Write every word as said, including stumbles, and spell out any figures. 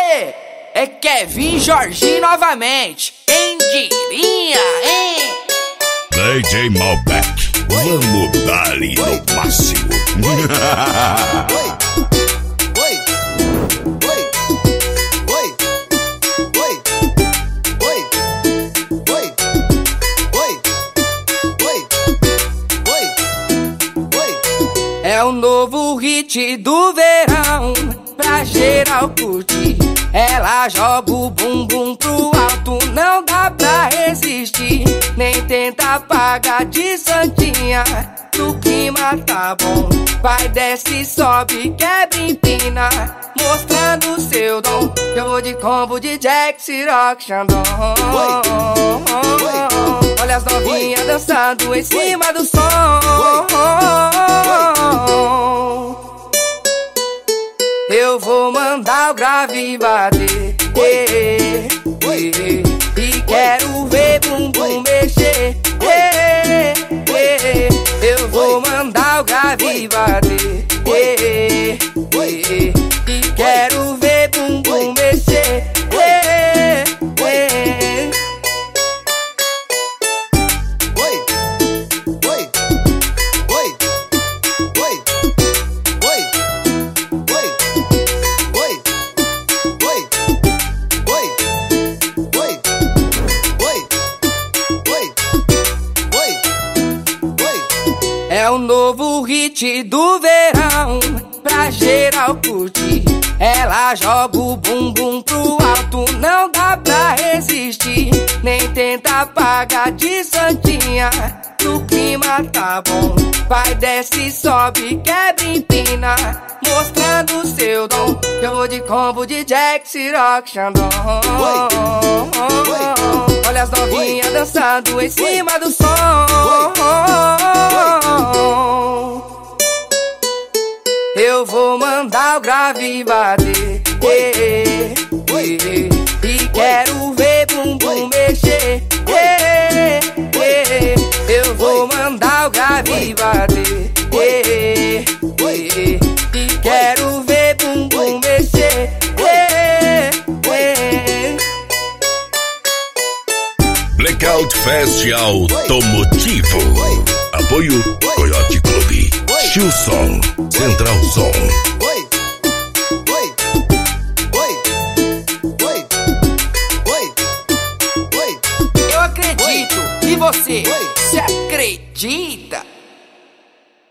Aê, é Kevin Jorginho novamente. Quem diria, hein? D J Malbec, vamos dar-lhe no máximo. É o novo hit do verão, pra geral curtir. Ela joga o bumbum pro alto, não dá pra resistir. Nem tenta apagar de santinha, o clima tá bom. Vai, desce, sobe, quebra, empina, mostrando seu dom. Eu vou de combo de Jack, Ciroc, Xandão. Olha as novinhas dançando em cima do som. Eu vou mandar o grave bater, eh, eh, e quero ver bumbum mexer, eh, eh, eu vou mandar o grave bater, eh, eh, e quero ver bumbum mexer, eh, eh. É o novo hit do verão, pra geral curtir. Ela joga o bumbum pro alto, não dá pra resistir. Nem tenta apagar de santinha, o clima tá bom. Vai, desce, sobe, quebra, empina, mostrando seu dom. Eu vou de combo de Jack, Ciroc, Xandão. Olha as novinhas dançando em cima do som. Eu vou mandar o grave bater, eh, eh, e quero ver bumbum mexer, eh, eh, eu vou mandar o grave bater, eh, eh, e quero ver bumbum mexer, eh, eh. Blackout Fest Automotivo. Apoio Coyote Clube, Chilson, Central Zone.